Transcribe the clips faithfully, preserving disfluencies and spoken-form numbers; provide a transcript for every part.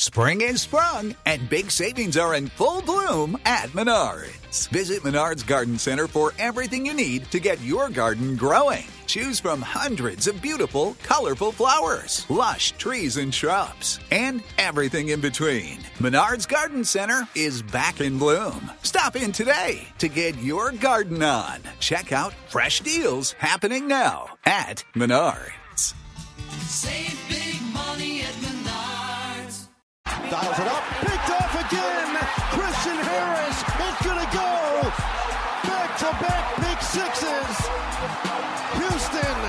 Spring is sprung, and big savings are in full bloom at Menards. Visit Menards Garden Center for everything you need to get your garden growing. Choose from hundreds of beautiful, colorful flowers, lush trees and shrubs, and everything in between. Menards Garden Center is back in bloom. Stop in today to get your garden on. Check out fresh deals happening now at Menards. Save big money at Menards. Dials it up, picked off again. Christian Harris is going to go. Back-to-back pick sixes. Houston,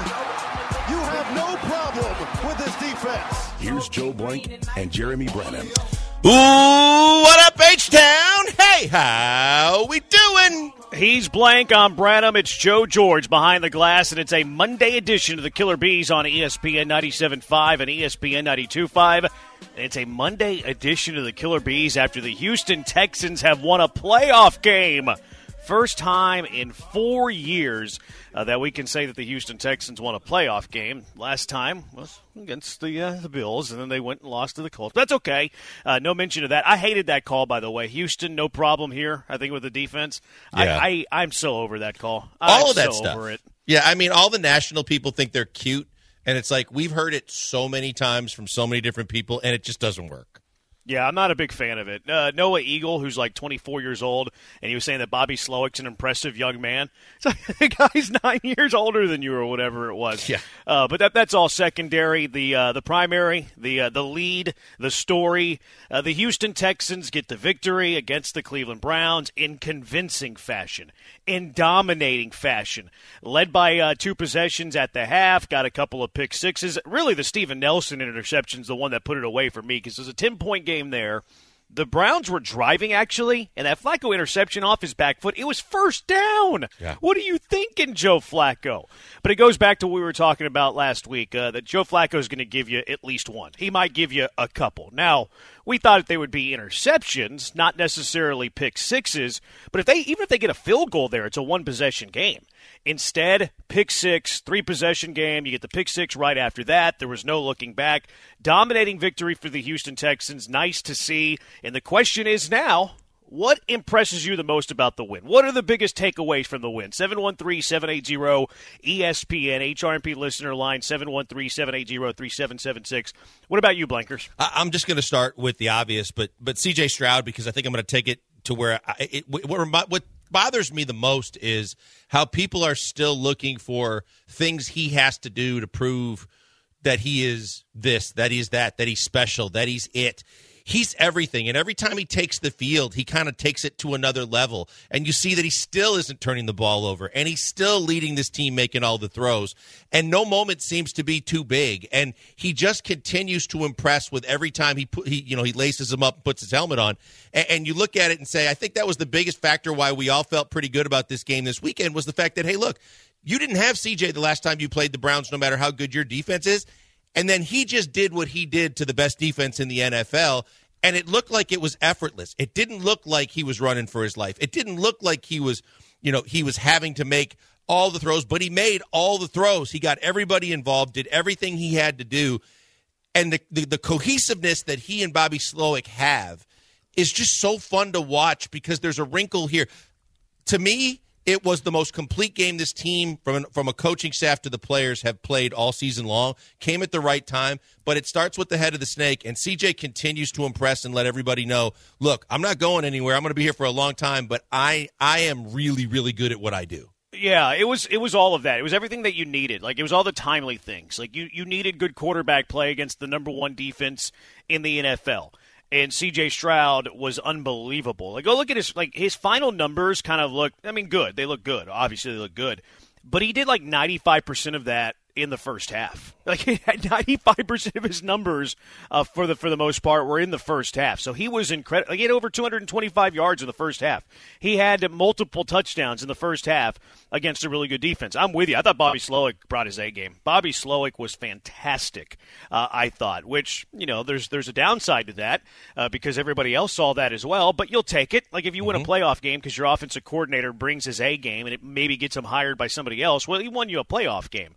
you have no problem with this defense. Here's Joe Blank and Jeremy Brennan. Ooh, what up, H-Town? Hey, how we doing? He's Blank, I'm Branham. It's Joe George behind the glass, and it's a Monday edition of the Killer Bees on E S P N ninety-seven point five and E S P N ninety-two point five. And it's a Monday edition of the Killer Bees after the Houston Texans have won a playoff game. First time in four years uh, that we can say that the Houston Texans won a playoff game. Last time was against the uh, the Bills, and then they went and lost to the Colts. That's okay. Uh, no mention of that. I hated that call, by the way. Houston, no problem here, I think, with the defense. Yeah. I, I, I'm so over that call. All I'm of that so stuff. Over it. Yeah, I mean, all the national people think they're cute, and it's like we've heard it so many times from so many different people, and it just doesn't work. Yeah, I'm not a big fan of it. Uh, Noah Eagle, who's like twenty-four years old, and he was saying that Bobby Slowick's an impressive young man. It's like the guy's nine years older than you or whatever it was. Yeah. Uh, but that that's all secondary. The uh, the primary, the uh, the lead, the story. Uh, the Houston Texans get the victory against the Cleveland Browns in convincing fashion, in dominating fashion. Led by uh, two possessions at the half, got a couple of pick sixes. Really, the Steven Nelson interception's the one that put it away for me because it was a ten-point game there. The Browns were driving, actually, and that Flacco interception off his back foot, it was first down. Yeah. What are you thinking, Joe Flacco? But it goes back to what we were talking about last week, uh, that Joe Flacco is going to give you at least one. He might give you a couple. Now, we thought they would be interceptions, not necessarily pick sixes, but if they even if they get a field goal there, it's a one-possession game. Instead, pick six, three-possession game. You get the pick six right after that. There was no looking back. Dominating victory for the Houston Texans. Nice to see. And the question is now, what impresses you the most about the win? What are the biggest takeaways from the win? seven one three, seven eight zero, E S P N, H R M P listener line, seven one three, seven eight zero, three seven seven six. What about you, Blankers? I'm just going to start with the obvious, but but C J Stroud, because I think I'm going to take it to where I, it, what, what bothers me the most is how people are still looking for things he has to do to prove that he is this, that he's that, that he's special, that he's it. He's everything, and every time he takes the field, he kind of takes it to another level, and you see that he still isn't turning the ball over, and he's still leading this team making all the throws, and no moment seems to be too big, and he just continues to impress with every time he put, he you know he laces him up and puts his helmet on, and, and you look at it and say, I think that was the biggest factor why we all felt pretty good about this game this weekend was the fact that, hey, look, you didn't have C J the last time you played the Browns, no matter how good your defense is. And then he just did what he did to the best defense in the N F L, and it looked like it was effortless. It didn't look like he was running for his life. It didn't look like he was, you know, he was having to make all the throws, but he made all the throws. He got everybody involved, did everything he had to do, and the the, the cohesiveness that he and Bobby Slowick have is just so fun to watch because there's a wrinkle here. To me, it was the most complete game this team, from from a coaching staff to the players, have played all season long. Came at the right time, but it starts with the head of the snake, and C J continues to impress and let everybody know, look, I'm not going anywhere. I'm going to be here for a long time, but I I am really, really good at what I do. Yeah, it was it was all of that. It was everything that you needed. Like, it was all the timely things. Like, you, you needed good quarterback play against the number one defense in the N F L. And C J Stroud was unbelievable. Like, go look at his like his final numbers. Kind of look. I mean, good. They look good. Obviously, they look good. But he did like ninety-five percent of that in the first half. Like, he had ninety-five percent of his numbers uh, for the for the most part were in the first half. So he was incredible. Like, he had over two hundred twenty-five yards in the first half. He had multiple touchdowns in the first half against a really good defense. I'm with you. I thought Bobby Slowick brought his A game. Bobby Slowick was fantastic, uh, I thought, which, you know, there's there's a downside to that uh, because everybody else saw that as well, but you'll take it. Like, if you mm-hmm. win a playoff game because your offensive coordinator brings his A game and it maybe gets him hired by somebody else, well, he won you a playoff game.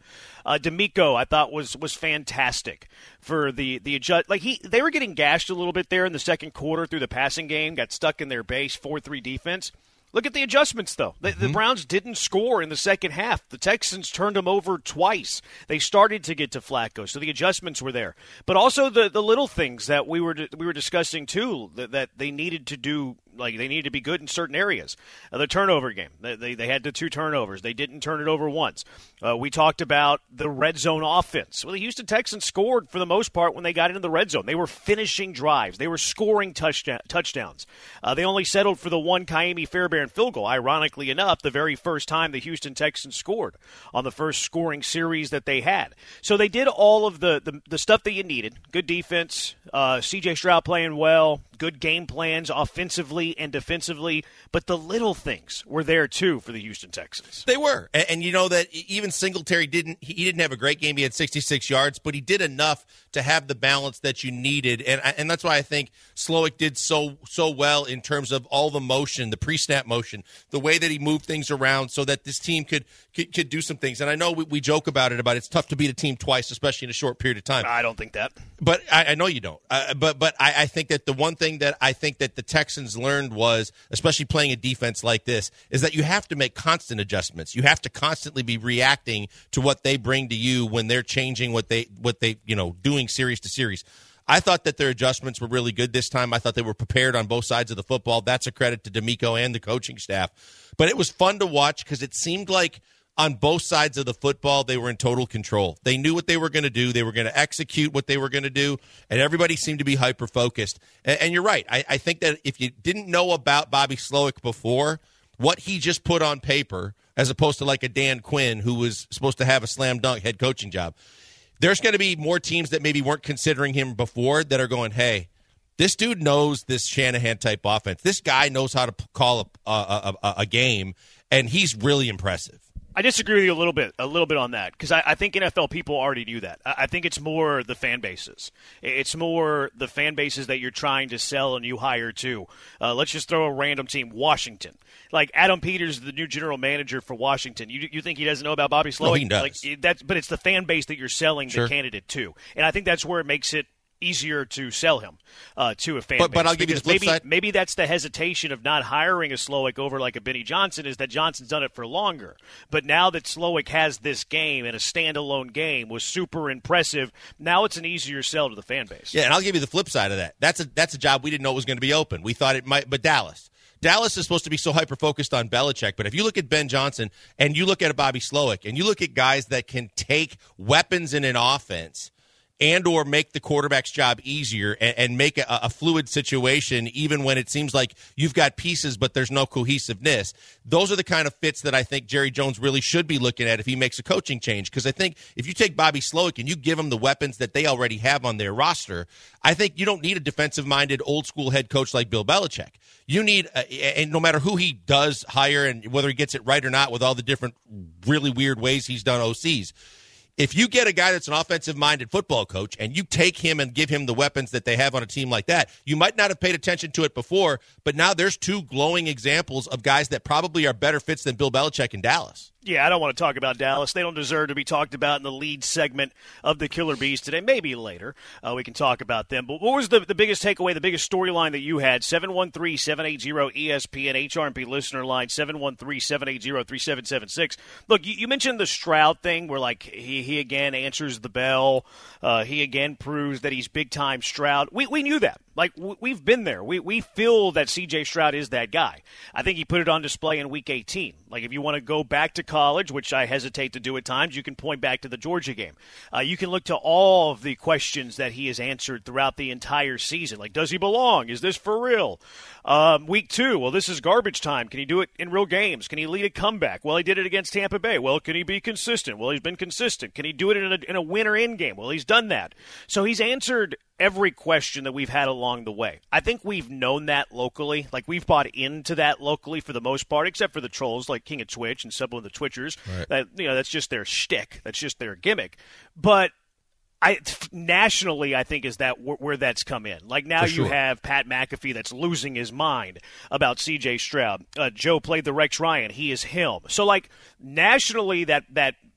Uh, D'Amico, I thought was was fantastic for the the adjust. Like he, they were getting gashed a little bit there in the second quarter through the passing game. Got stuck in their base four three defense. Look at the adjustments, though. The, mm-hmm. the Browns didn't score in the second half. The Texans turned them over twice. They started to get to Flacco, so the adjustments were there. But also the, the little things that we were we were discussing too that, that they needed to do. Like they needed to be good in certain areas. Uh, the turnover game, they, they they had the two turnovers. They didn't turn it over once. Uh, we talked about the red zone offense. Well, the Houston Texans scored for the most part when they got into the red zone. They were finishing drives. They were scoring touchdown, touchdowns. Uh, they only settled for the one Kaimi Fairbairn field goal. Ironically enough, the very first time the Houston Texans scored on the first scoring series that they had. So they did all of the the, the stuff that you needed. Good defense. Uh, C J Stroud playing well. Good game plans offensively and defensively, but the little things were there too for the Houston Texans. They were, and, and you know that even Singletary didn't. He didn't have a great game. He had sixty-six yards, but he did enough to have the balance that you needed, and and that's why I think Slowick did so so well in terms of all the motion, the pre-snap motion, the way that he moved things around, so that this team could could, could do some things. And I know we, we joke about it, about it's tough to beat a team twice, especially in a short period of time. I don't think that, but I, I know you don't. Uh, but but I, I think that the one thing that I think that the Texans learned was, especially playing a defense like this, is that you have to make constant adjustments. You have to constantly be reacting to what they bring to you when they're changing what they what they you know doing series to series. I thought that their adjustments were really good this time. I thought they were prepared on both sides of the football. That's a credit to D'Amico and the coaching staff. But it was fun to watch because it seemed like on both sides of the football, they were in total control. They knew what they were going to do. They were going to execute what they were going to do, and everybody seemed to be hyper-focused. And, and you're right. I, I think that if you didn't know about Bobby Slowick before, what he just put on paper, as opposed to like a Dan Quinn who was supposed to have a slam-dunk head coaching job, there's going to be more teams that maybe weren't considering him before that are going, hey, this dude knows this Shanahan-type offense. This guy knows how to call a, a, a, a game, and he's really impressive. I disagree with you a little bit, a little bit on that, because I, I think N F L people already knew that. I, I think it's more the fan bases. It's more the fan bases that you're trying to sell and you hire to. Uh, let's just throw a random team, Washington. Like Adam Peters, the new general manager for Washington. You you think he doesn't know about Bobby Slowick? No, he does. Like, that's, but it's the fan base that you're selling sure. the candidate to, and I think that's where it makes it easier to sell him uh, to a fan but, base. But I'll give you the flip maybe, side. Maybe that's the hesitation of not hiring a Slowick over like a Benny Johnson, is that Johnson's done it for longer. But now that Slowick has this game and a standalone game was super impressive, now it's an easier sell to the fan base. Yeah, and I'll give you the flip side of that. That's a that's a job we didn't know was going to be open. We thought it might, but Dallas. Dallas is supposed to be so hyper-focused on Belichick, but if you look at Ben Johnson and you look at a Bobby Slowick and you look at guys that can take weapons in an offense and or make the quarterback's job easier and, and make a, a fluid situation even when it seems like you've got pieces but there's no cohesiveness. Those are the kind of fits that I think Jerry Jones really should be looking at if he makes a coaching change, because I think if you take Bobby Slowick and you give him the weapons that they already have on their roster, I think you don't need a defensive-minded, old-school head coach like Bill Belichick. You need, a, and no matter who he does hire and whether he gets it right or not with all the different really weird ways he's done O Cs, if you get a guy that's an offensive-minded football coach and you take him and give him the weapons that they have on a team like that, you might not have paid attention to it before, but now there's two glowing examples of guys that probably are better fits than Bill Belichick in Dallas. Yeah, I don't want to talk about Dallas. They don't deserve to be talked about in the lead segment of the Killer Bees today. Maybe later uh, we can talk about them. But what was the, the biggest takeaway, the biggest storyline that you had? seven one three, seven eight zero, E S P N, H R and P listener line, seven one three, seven eight zero, three seven seven six. Look, you, you mentioned the Stroud thing where, like, he, he again answers the bell. Uh, he again proves that he's big-time Stroud. We, we knew that. Like, we've been there. We we feel that C J Stroud is that guy. I think he put it on display in Week eighteen. Like, if you want to go back to college, which I hesitate to do at times, you can point back to the Georgia game. Uh, you can look to all of the questions that he has answered throughout the entire season. Like, does he belong? Is this for real? Um, week two, well, this is garbage time. Can he do it in real games? Can he lead a comeback? Well, he did it against Tampa Bay. Well, can he be consistent? Well, he's been consistent. Can he do it in a, in a win or in game? Well, he's done that. So he's answered every question that we've had along the way. I think we've known that locally. Like, we've bought into that locally for the most part, except for the trolls like King of Twitch and some of the Twitchers. Right. That, you know, that's just their shtick. That's just their gimmick. But I nationally, I think, is that where, where that's come in. Like, now sure. you have Pat McAfee that's losing his mind about C J Stroud. Uh, Joe played the Rex Ryan. He is him. So, like, nationally, that that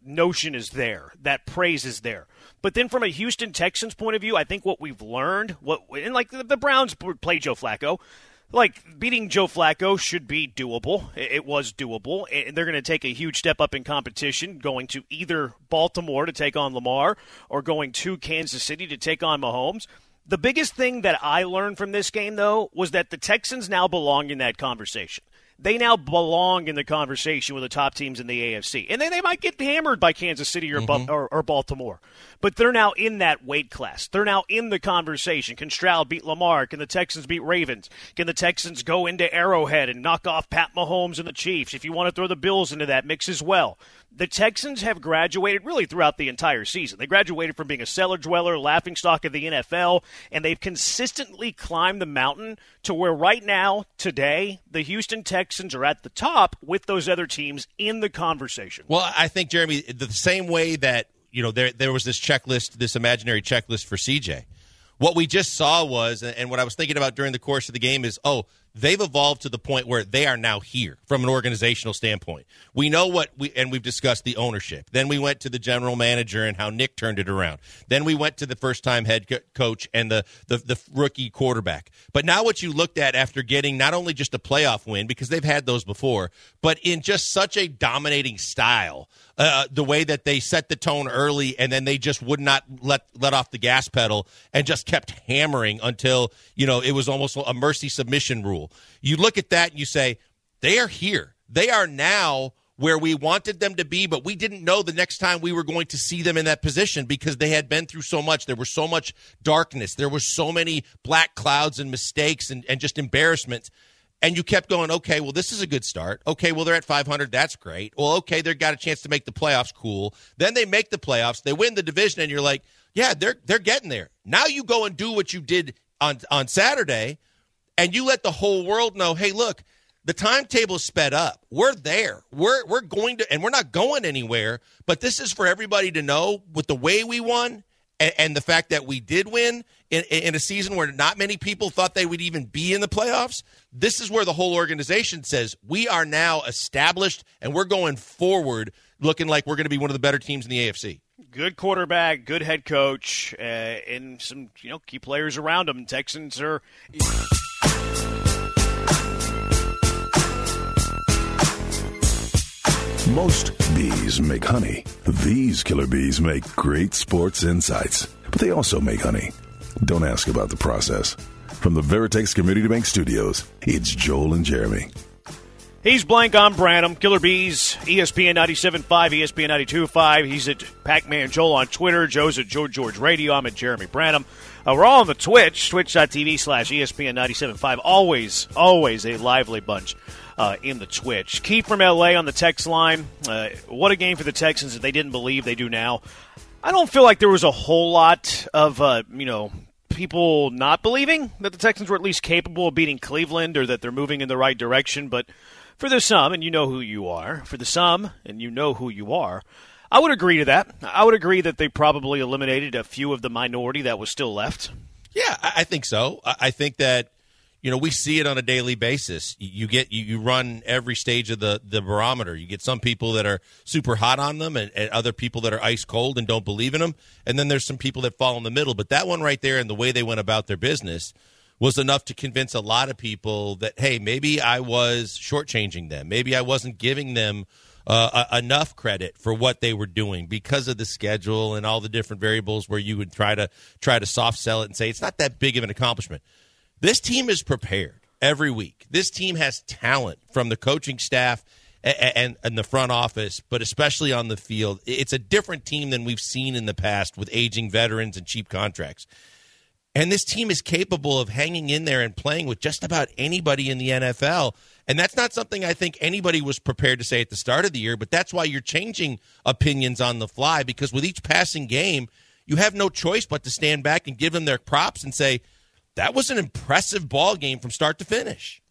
notion is there. That praise is there. But then from a Houston Texans point of view, I think what we've learned, what and like the, the Browns play Joe Flacco, like beating Joe Flacco should be doable. It, it was doable. And they're going to take a huge step up in competition, going to either Baltimore to take on Lamar or going to Kansas City to take on Mahomes. The biggest thing that I learned from this game, though, was that the Texans now belong in that conversation. They now belong in the conversation with the top teams in the A F C. And then they might get hammered by Kansas City or, mm-hmm. or, or Baltimore. But they're now in that weight class. They're now in the conversation. Can Stroud beat Lamar? Can the Texans beat Ravens? Can the Texans go into Arrowhead and knock off Pat Mahomes and the Chiefs? If you want to throw the Bills into that mix as well. The Texans have graduated really throughout the entire season. They graduated from being a cellar dweller, laughingstock of the N F L, and they've consistently climbed the mountain to where right now, today, the Houston Texans are at the top with those other teams in the conversation. Well, I think, Jeremy, the same way that, you know, there there was this checklist, this imaginary checklist for C J. What we just saw was, and what I was thinking about during the course of the game is, oh, they've evolved to the point where they are now here from an organizational standpoint. We know what we, and we've discussed the ownership. Then we went to the general manager and how Nick turned it around. Then we went to the first-time head co- coach and the, the, the rookie quarterback. But now what you looked at after getting not only just a playoff win, because they've had those before, but in just such a dominating style, uh, the way that they set the tone early and then they just would not let, let off the gas pedal and just kept hammering until, you know, it was almost a mercy submission rule. You look at that and you say, they are here. They are now where we wanted them to be, but we didn't know the next time we were going to see them in that position because they had been through so much. There was so much darkness. There was so many black clouds and mistakes and, and just embarrassment. And you kept going, okay, well, this is a good start. Okay, well, they're at five hundred. That's great. Well, okay, they've got a chance to make the playoffs. Cool. Then they make the playoffs. They win the division, and you're like, yeah, they're they're getting there. Now you go and do what you did on, on Saturday, and you let the whole world know, hey, look, the timetable sped up. We're there. We're we're going to, and we're not going anywhere. But this is for everybody to know with the way we won and, and the fact that we did win in, in a season where not many people thought they would even be in the playoffs. This is where the whole organization says we are now established and we're going forward looking like we're going to be one of the better teams in the A F C. Good quarterback, good head coach, uh, and some you know key players around him. Texans are. Most bees make honey. These killer bees make great sports insights. But they also make honey. Don't ask about the process. From the Veritex Community Bank Studios, it's Joel and Jeremy. He's Blank, I'm Branham. Killer Bees, E S P N ninety-seven point five, E S P N ninety-two point five. He's at Pac-Man Joel on Twitter. Joe's at Joe George Radio. I'm at Jeremy Branham. Uh, we're all on the Twitch, twitch.tv slash ESPN ninety-seven point five. Always, always a lively bunch uh, in the Twitch. Keith from L A on the text line. Uh, what a game for the Texans that they didn't believe they do now. I don't feel like there was a whole lot of, uh, you know, people not believing that the Texans were at least capable of beating Cleveland or that they're moving in the right direction. But for the some, and you know who you are, for the some, and you know who you are, I would agree to that. I would agree that they probably eliminated a few of the minority that was still left. Yeah, I think so. I think that, you know, we see it on a daily basis. You get you, you run every stage of the, the barometer. You get some people that are super hot on them and, and other people that are ice cold and don't believe in them. And then there's some people that fall in the middle. But that one right there and the way they went about their business was enough to convince a lot of people that, hey, maybe I was shortchanging them. Maybe I wasn't giving them uh, a, enough credit for what they were doing because of the schedule and all the different variables where you would try to try to soft sell it and say it's not that big of an accomplishment. This team is prepared every week. This team has talent from the coaching staff and, and, and the front office, but especially on the field. It's a different team than we've seen in the past with aging veterans and cheap contracts. And this team is capable of hanging in there and playing with just about anybody in the N F L. And that's not something I think anybody was prepared to say at the start of the year, but that's why you're changing opinions on the fly, because with each passing game, you have no choice but to stand back and give them their props and say, that was an impressive ball game from start to finish.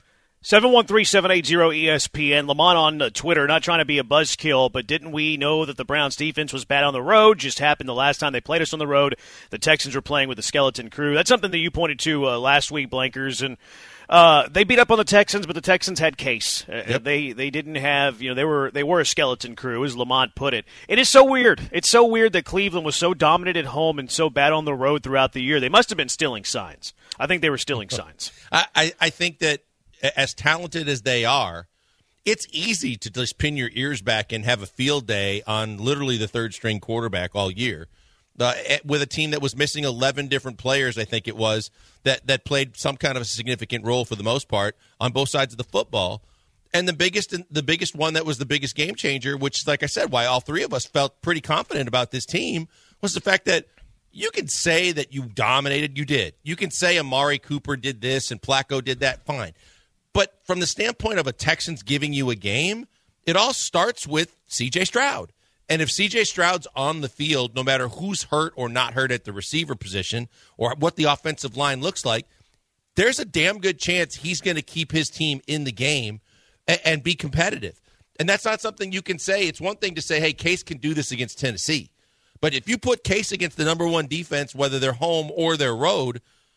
seven one three, seven eight zero, E S P N. Lamont on uh, Twitter, not trying to be a buzzkill, but didn't we know that the Browns defense was bad on the road? Just happened the last time they played us on the road. The Texans were playing with the skeleton crew. That's something that you pointed to uh, last week, Blankers, and uh, they beat up on the Texans, but the Texans had Case. Uh, yep. They they didn't have, you know, they were they were a skeleton crew, as Lamont put it. It is so weird. It's so weird that Cleveland was so dominant at home and so bad on the road throughout the year. They must have been stealing signs. I think they were stealing signs. I, I, I think that as talented as they are, it's easy to just pin your ears back and have a field day on literally the third-string quarterback all year. Uh, with a team that was missing eleven different players, I think it was, that, that played some kind of a significant role for the most part on both sides of the football. And the biggest the biggest one that was the biggest game changer, which, like I said, why all three of us felt pretty confident about this team, was the fact that you can say that you dominated. You did. You can say Amari Cooper did this and Flacco did that. Fine. But from the standpoint of a Texans giving you a game, it all starts with C J Stroud. And if C J Stroud's on the field, no matter who's hurt or not hurt at the receiver position or what the offensive line looks like, there's a damn good chance he's going to keep his team in the game and, and be competitive. And that's not something you can say. It's one thing to say, hey, Case can do this against Tennessee. But if you put Case against the number one defense, whether they're home or they're road,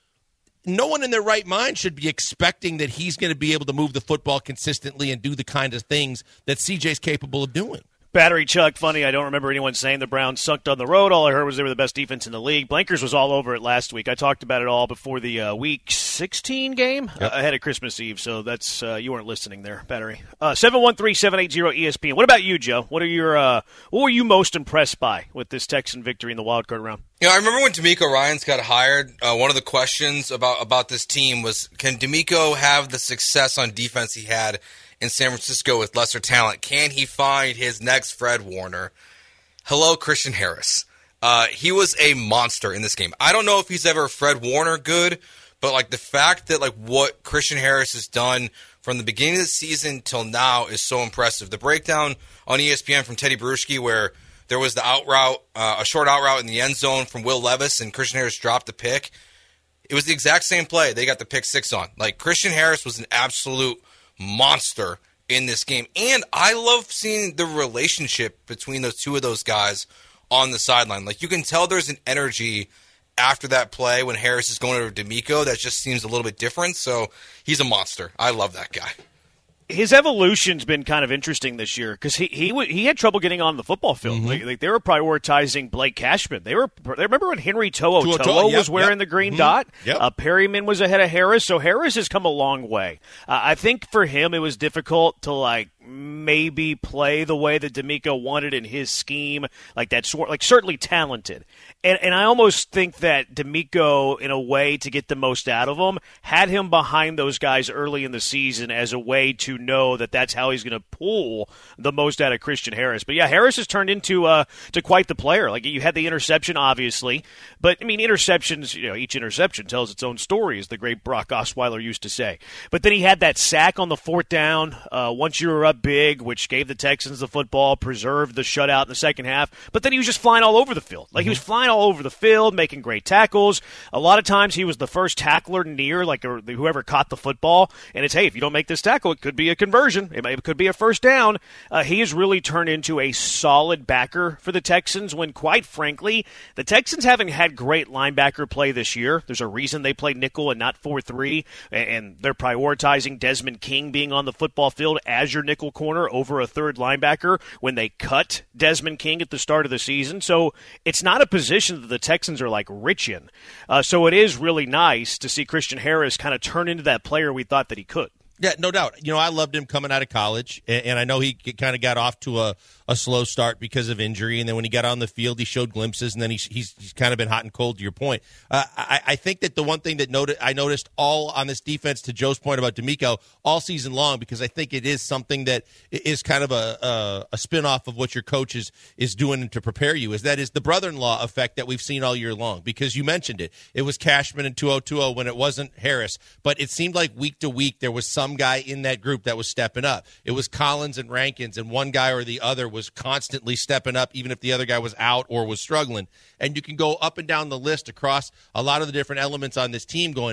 no one in their right mind should be expecting that he's going to be able to move the football consistently and do the kind of things that C J's capable of doing. Battery Chuck, funny, I don't remember anyone saying the Browns sucked on the road. All I heard was they were the best defense in the league. Blankers was all over it last week. I talked about it all before the uh, Week sixteen game yep. uh, ahead of Christmas Eve, so that's uh, you weren't listening there, Battery. Uh, seven one three, seven eight zero, E S P N. What about you, Joe? What are your uh, what were you most impressed by with this Texan victory in the wild card round? You know, I remember when D'Amico Ryans got hired, uh, one of the questions about, about this team was, can D'Amico have the success on defense he had in San Francisco with lesser talent? Can he find his next Fred Warner? Hello, Christian Harris. Uh, he was a monster in this game. I don't know if he's ever Fred Warner good, but like the fact that like what Christian Harris has done from the beginning of the season till now is so impressive. The breakdown on E S P N from Teddy Bruschi where there was the out route, uh, a short out route in the end zone from Will Levis, and Christian Harris dropped the pick. It was the exact same play. They got the pick six on. Like, Christian Harris was an absolute monster in this game. And I love seeing the relationship between those two of those guys on the sideline. Like, you can tell there's an energy after that play when Harris is going over D'Amico that just seems a little bit different. So he's a monster. I love that guy. His evolution's been kind of interesting this year because he he w- he had trouble getting on the football field. Mm-hmm. Like, like they were prioritizing Blake Cashman. They were. They remember when Henry To'o To'o, To'o yep, was wearing yep. the green mm-hmm. dot. Yep. Uh, Perryman was ahead of Harris, so Harris has come a long way. Uh, I think for him it was difficult to like maybe play the way that D'Amico wanted in his scheme, like that sort, like certainly talented. And and I almost think that D'Amico, in a way to get the most out of him, had him behind those guys early in the season as a way to know that that's how he's going to pull the most out of Christian Harris. But yeah, Harris has turned into uh, to quite the player. Like, you had the interception, obviously, but I mean, interceptions, you know, each interception tells its own story, as the great Brock Osweiler used to say. But then he had that sack on the fourth down uh, once you were up big, which gave the Texans the football, preserved the shutout in the second half. But then he was just flying all over the field. Like, mm-hmm. he was flying all over the field, making great tackles. A lot of times he was the first tackler near, like, or whoever caught the football. And it's, hey, if you don't make this tackle, it could be a conversion. It, may, it could be a first down. Uh, he has really turned into a solid backer for the Texans when, quite frankly, the Texans haven't had great linebacker play this year. There's a reason they play nickel and not four three, and they're prioritizing Desmond King being on the football field as your nickel corner over a third linebacker when they cut Desmond King at the start of the season. So it's not a position that the Texans are like rich in. Uh, so it is really nice to see Christian Harris kind of turn into that player we thought that he could. Yeah, no doubt. You know, I loved him coming out of college, and I know he kind of got off to a, a slow start because of injury, and then when he got on the field, he showed glimpses, and then he's he's, he's kind of been hot and cold, to your point. Uh, I, I think that the one thing that noted, I noticed all on this defense, to Joe's point about D'Amico, all season long, because I think it is something that is kind of a, a, a spinoff of what your coach is, is doing to prepare you, is that is the brother-in-law effect that we've seen all year long, because you mentioned it. It was Cashman and two oh two oh when it wasn't Harris, but it seemed like week to week there was some guy in that group that was stepping up. It was Collins and Rankins, and one guy or the other was constantly stepping up, even if the other guy was out or was struggling. And you can go up and down the list across a lot of the different elements on this team going,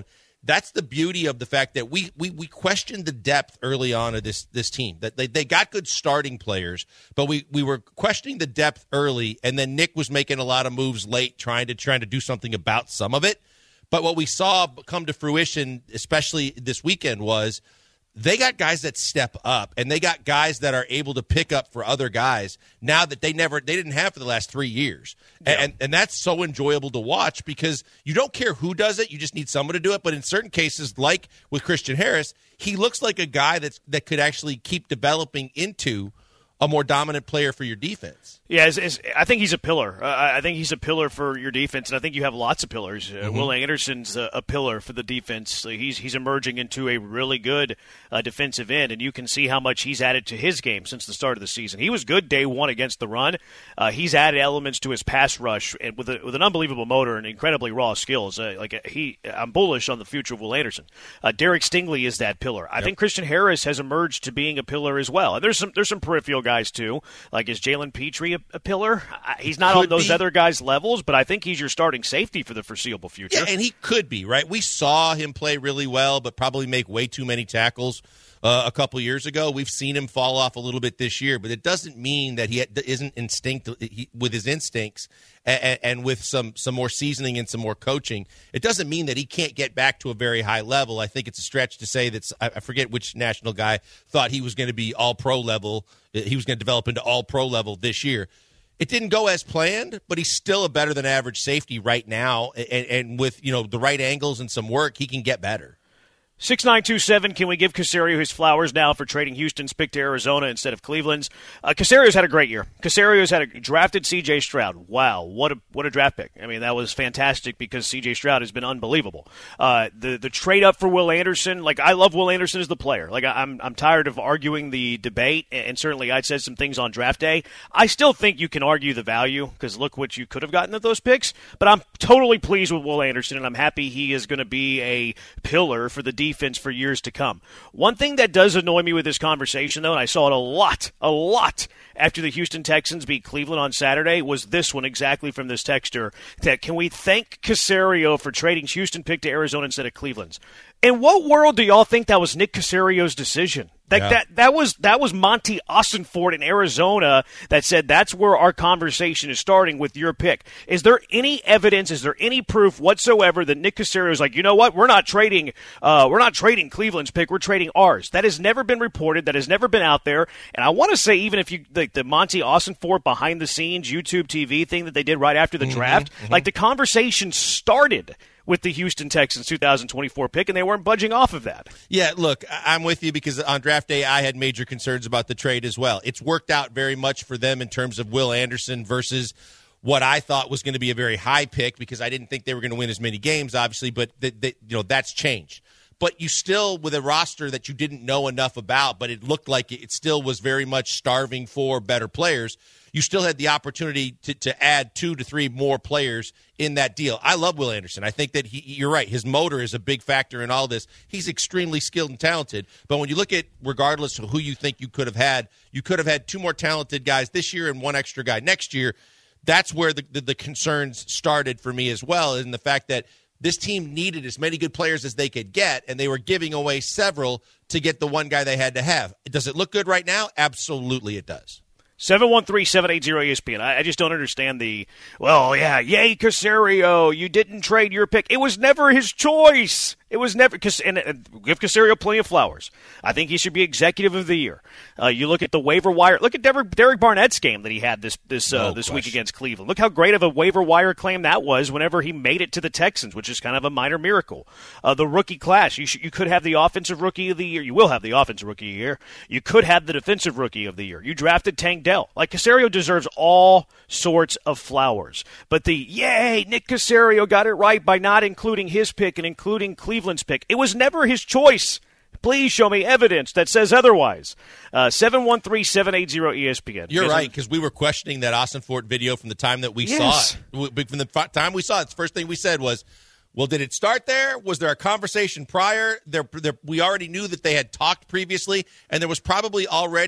that's the beauty of the fact that we we we questioned the depth early on of this this team. That they, they got good starting players, but we, we were questioning the depth early, and then Nick was making a lot of moves late, trying to trying to do something about some of it. But what we saw come to fruition, especially this weekend, was they got guys that step up, and they got guys that are able to pick up for other guys now that they never they didn't have for the last three years. Yeah. And and that's so enjoyable to watch because you don't care who does it, you just need someone to do it. But in certain cases, like with Christian Harris, he looks like a guy that's that could actually keep developing into a more dominant player for your defense. Yeah, it's, it's, I think he's a pillar. Uh, I think he's a pillar for your defense, and I think you have lots of pillars. Uh, mm-hmm. Will Anderson's a, a pillar for the defense. So he's he's emerging into a really good uh, defensive end, and you can see how much he's added to his game since the start of the season. He was good day one against the run. Uh, he's added elements to his pass rush and with a, with an unbelievable motor and incredibly raw skills. Uh, like he, I'm bullish on the future of Will Anderson. Uh, Derek Stingley is that pillar. I yep. think Christian Harris has emerged to being a pillar as well. And there's some there's some peripheral guys too. Like is Jalen Petrie a, a pillar? He's not could on those be. other guys' levels, but I think he's your starting safety for the foreseeable future. Yeah, and he could be, right? We saw him play really well, but probably make way too many tackles uh, a couple years ago. We've seen him fall off a little bit this year, but it doesn't mean that he isn't instinct he, with his instincts and, and with some, some more seasoning and some more coaching. It doesn't mean that he can't get back to a very high level. I think it's a stretch to say that I forget which national guy thought he was going to be all pro level. He was going to develop into all pro level this year. It didn't go as planned, but he's still a better than average safety right now. And, and with, you know, the right angles and some work, he can get better. six nine two seven, can we give Caserio his flowers now for trading Houston's pick to Arizona instead of Cleveland's? Uh, Caserio's had a great year. Caserio's had a drafted C J Stroud. Wow, what a what a draft pick. I mean, that was fantastic because C J Stroud has been unbelievable. Uh, the the trade up for Will Anderson, like I love Will Anderson as the player. Like I, I'm I'm tired of arguing the debate, and certainly I said some things on draft day. I still think you can argue the value because look what you could have gotten at those picks. But I'm totally pleased with Will Anderson, and I'm happy he is going to be a pillar for the defense defense for years to come. One thing that does annoy me with this conversation, though, and I saw it a lot, a lot after the Houston Texans beat Cleveland on Saturday, was this one exactly from this texter, that can we thank Caserio for trading Houston pick to Arizona instead of Cleveland's? In what world do y'all think that was Nick Caserio's decision? Like yeah. that that was that was Monty Ossenfort in Arizona that said that's where our conversation is starting with your pick. Is there any evidence? Is there any proof whatsoever that Nick Caserio is like, you know what? We're not trading. Uh, we're not trading Cleveland's pick. We're trading ours. That has never been reported. That has never been out there. And I want to say, even if you like the Monty Ossenfort behind the scenes YouTube T V thing that they did right after the mm-hmm, draft, mm-hmm. like the conversation started with the Houston Texans two thousand twenty-four pick, and they weren't budging off of that. Yeah, look, I'm with you because on draft day I had major concerns about the trade as well. It's worked out very much for them in terms of Will Anderson versus what I thought was going to be a very high pick because I didn't think they were going to win as many games, obviously, but they, they, you know that's changed. But you still, with a roster that you didn't know enough about, but it looked like it still was very much starving for better players, you still had the opportunity to, to add two to three more players in that deal. I love Will Anderson. I think that he, you're right. His motor is a big factor in all this. He's extremely skilled and talented. But when you look at, regardless of who you think you could have had, you could have had two more talented guys this year and one extra guy next year. That's where the, the, the concerns started for me as well, in the fact that this team needed as many good players as they could get, and they were giving away several to get the one guy they had to have. Does it look good right now? Absolutely it does. seven one three, seven eight zero, E S P N. I, I just don't understand the, well, yeah, yay, Caserio, you didn't trade your pick. It was never his choice. It was never – and, and give Caserio plenty of flowers. I think he should be executive of the year. Uh, you look at the waiver wire. Look at Derek, Derek Barnett's game that he had this this uh, no this question. week against Cleveland. Look how great of a waiver wire claim that was whenever he made it to the Texans, which is kind of a minor miracle. Uh, the rookie class. You, should, you could have the offensive rookie of the year. You will have the offensive rookie of the year. You could have the defensive rookie of the year. You drafted Tank Dell. Like, Caserio deserves all sorts of flowers. But the, yay, Nick Caserio got it right by not including his pick and including Cleveland's pick. It was never his choice. Please show me evidence that says otherwise. Uh, seven one three, seven eight zero, E S P N. You're right, because we were questioning that Ossenfort video from the time that we yes. saw it. From the time we saw it, the first thing we said was, well, did it start there? Was there a conversation prior? There, there, we already knew that they had talked previously, and there was probably already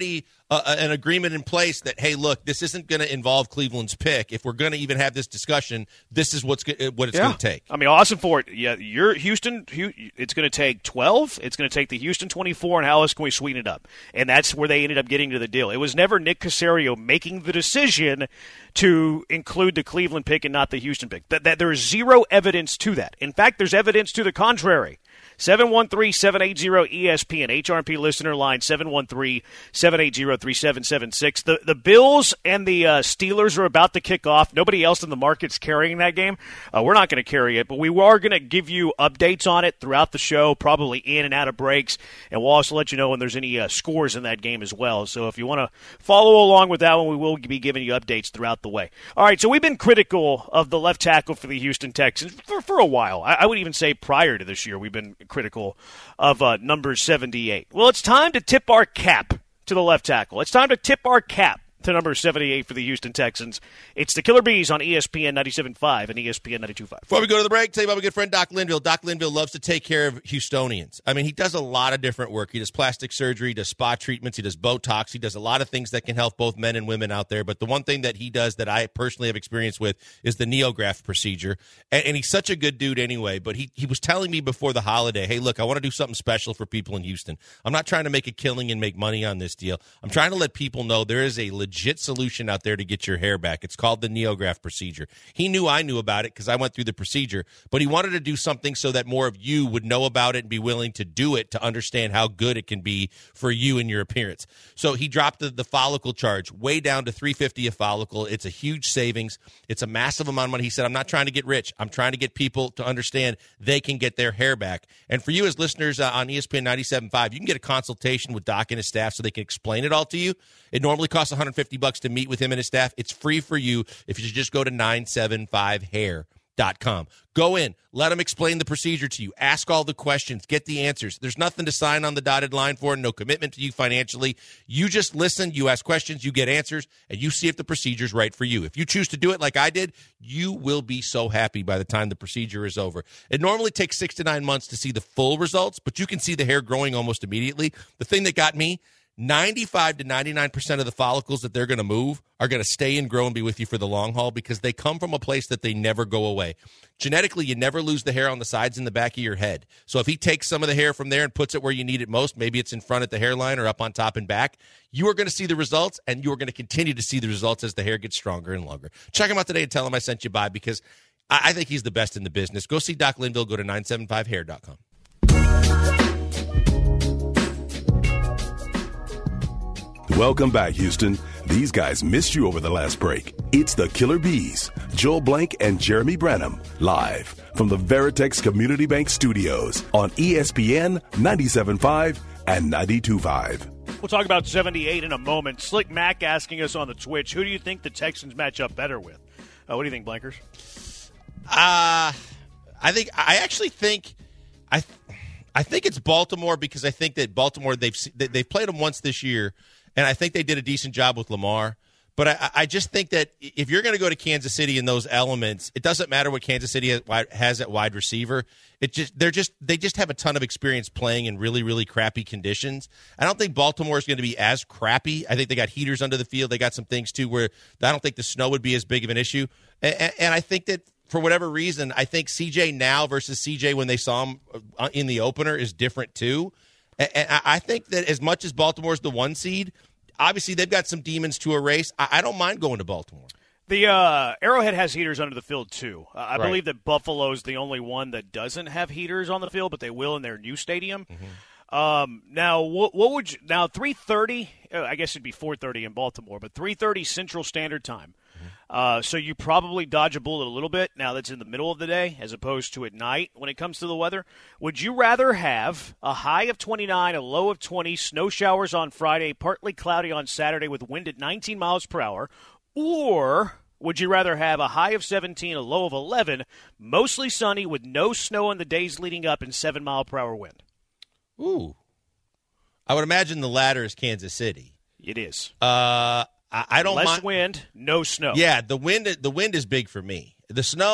uh, an agreement in place that, hey, look, this isn't going to involve Cleveland's pick. If we're going to even have this discussion, this is what's go- what it's yeah. going to take. I mean, awesome for it. Yeah, you're Houston. It's going to take twelve. It's going to take the Houston twenty-four, and how else can we sweeten it up? And that's where they ended up getting to the deal. It was never Nick Caserio making the decision to include the Cleveland pick and not the Houston pick. That, that there is zero evidence to that. In fact, there's evidence to the contrary. seven one three, seven eight zero, E S P N, H R P listener line seven one three, seven eight zero, three seven seven six. The the Bills and the uh, Steelers are about to kick off. Nobody else in the market's carrying that game. Uh, we're not going to carry it, but we are going to give you updates on it throughout the show, probably in and out of breaks, and we'll also let you know when there's any uh, scores in that game as well. So if you want to follow along with that one, we will be giving you updates throughout the way. All right, so we've been critical of the left tackle for the Houston Texans for, for a while. I, I would even say prior to this year we've been critical of uh, number seventy-eight. Well, it's time to tip our cap to the left tackle. It's time to tip our cap to number seventy-eight for the Houston Texans. It's the Killer Bees on E S P N ninety-seven point five and E S P N ninety-two point five. Before we go to the break, tell you about my good friend Doc Linville. Doc Linville loves to take care of Houstonians. I mean, he does a lot of different work. He does plastic surgery, he does spa treatments, he does Botox, he does a lot of things that can help both men and women out there. But the one thing that he does that I personally have experience with is the NeoGraft procedure. And, and he's such a good dude anyway. But he, he was telling me before the holiday, hey, look, I want to do something special for people in Houston. I'm not trying to make a killing and make money on this deal. I'm trying to let people know there is a legit solution out there to get your hair back. It's called the NeoGraft procedure. He knew I knew about it because I went through the procedure, but he wanted to do something so that more of you would know about it and be willing to do it to understand how good it can be for you and your appearance. So he dropped the, the follicle charge way down to three hundred fifty dollars a follicle. It's a huge savings. It's a massive amount of money. He said, I'm not trying to get rich. I'm trying to get people to understand they can get their hair back. And for you as listeners uh, on E S P N ninety-seven point five, you can get a consultation with Doc and his staff so they can explain it all to you. It normally costs one hundred fifty bucks to meet with him and his staff. It's free for you if you just go to nine seven five hair dot com. Go in, let them explain the procedure to you, ask all the questions, get the answers. There's nothing to sign on the dotted line for, no commitment to you financially. You just listen, you ask questions, you get answers, and you see if the procedure's right for you. If you choose to do it like I did, you will be so happy by the time the procedure is over. It normally takes six to nine months to see the full results, but you can see the hair growing almost immediately. The thing that got me, ninety-five to ninety-nine percent of the follicles that they're going to move are going to stay and grow and be with you for the long haul because they come from a place that they never go away. Genetically, you never lose the hair on the sides and the back of your head. So if he takes some of the hair from there and puts it where you need it most, maybe it's in front at the hairline or up on top and back, you are going to see the results, and you are going to continue to see the results as the hair gets stronger and longer. Check him out today and tell him I sent you by because I, I think he's the best in the business. Go see Doc Linville. Go to nine seven five hair dot com. Welcome back, Houston. These guys missed you over the last break. It's the Killer Bees, Joel Blank and Jeremy Branham, live from the Veritex Community Bank Studios on E S P N ninety-seven point five and ninety-two point five. We'll talk about seventy-eight in a moment. Slick Mac asking us on the Twitch, who do you think the Texans match up better with? Uh, what do you think, Blankers? Uh, I think I actually think I I think it's Baltimore because I think that Baltimore they've they've played them once this year. And I think they did a decent job with Lamar. But I, I just think that if you're going to go to Kansas City in those elements, it doesn't matter what Kansas City has at wide receiver. It just they're just they just have a ton of experience playing in really, really crappy conditions. I don't think Baltimore is going to be as crappy. I think they got heaters under the field. They got some things, too, where I don't think the snow would be as big of an issue. And, and I think that for whatever reason, I think C J now versus C J when they saw him in the opener is different, too. And I think that as much as Baltimore's the one seed, obviously they've got some demons to erase. I don't mind going to Baltimore. The uh, Arrowhead has heaters under the field, too. Uh, I right. believe that Buffalo's the only one that doesn't have heaters on the field, but they will in their new stadium. Mm-hmm. Um, now, what, what would you – now, three thirty uh, – I guess it'd be four thirty in Baltimore, but three thirty Central Standard Time. Uh, so you probably dodge a bullet a little bit now that's in the middle of the day as opposed to at night when it comes to the weather. Would you rather have a high of twenty-nine, a low of twenty, snow showers on Friday, partly cloudy on Saturday with wind at nineteen miles per hour, or would you rather have a high of seventeen, a low of eleven, mostly sunny with no snow in the days leading up and seven mile per hour wind? Ooh. I would imagine the latter is Kansas City. It is. Uh I don't Less mind. wind, no snow. Yeah, the wind the wind is big for me. The snow,